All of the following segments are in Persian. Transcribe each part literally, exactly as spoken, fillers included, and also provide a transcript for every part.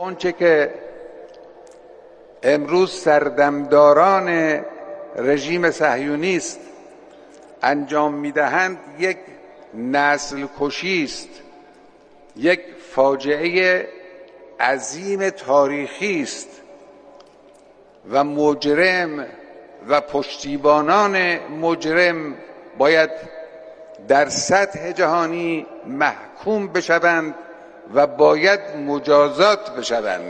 اونچه که امروز سردمداران رژیم صهیونیست انجام میدهند یک نسل کشی است، یک فاجعه عظیم تاریخی است و مجرم و پشتیبانان مجرم باید در سطح جهانی محکوم بشوند و باید مجازات بشوند.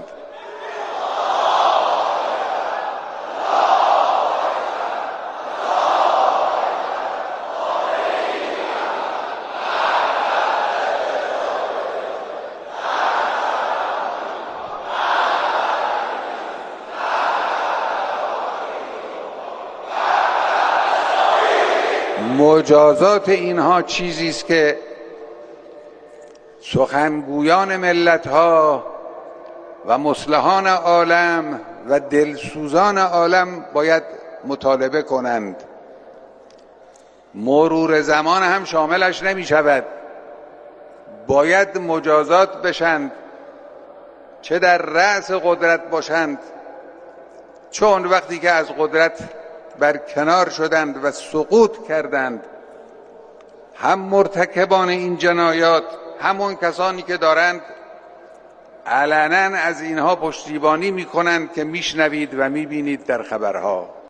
مجازات اینها چیزی است که سخنگویان ملت‌ها و مصلحان عالم و دلسوزان عالم باید مطالبه کنند. مرور زمان هم شاملش نمی شود. باید مجازات بشند، چه در رأس قدرت باشند، چون وقتی که از قدرت بر کنار شدند و سقوط کردند، هم مرتکبان این جنایات همون کسانی که دارند علنا از اینها پشتیبانی میکنند که میشنوید و میبینید در خبرها.